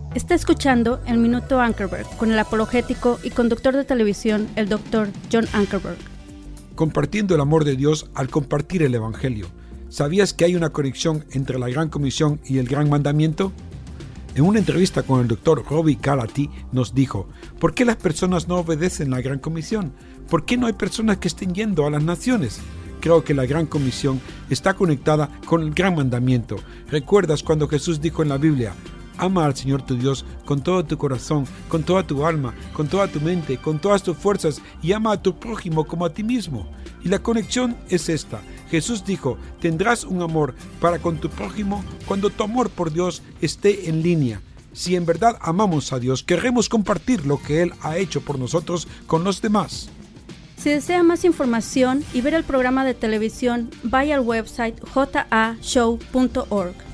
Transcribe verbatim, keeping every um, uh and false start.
Está escuchando el Minuto Ankerberg con el apologético y conductor de televisión, el doctor John Ankerberg. Compartiendo el amor de Dios al compartir el Evangelio. ¿Sabías que hay una conexión entre la Gran Comisión y el Gran Mandamiento? En una entrevista con el doctor Robbie Gallaty nos dijo: ¿por qué las personas no obedecen la Gran Comisión? ¿Por qué no hay personas que estén yendo a las naciones? Creo que la Gran Comisión está conectada con el Gran Mandamiento. ¿Recuerdas cuando Jesús dijo en la Biblia: ama al Señor tu Dios con todo tu corazón, con toda tu alma, con toda tu mente, con todas tus fuerzas, y ama a tu prójimo como a ti mismo? Y la conexión es esta. Jesús dijo: tendrás un amor para con tu prójimo cuando tu amor por Dios esté en línea. Si en verdad amamos a Dios, queremos compartir lo que Él ha hecho por nosotros con los demás. Si desea más información y ver el programa de televisión, vaya al website j a show punto org.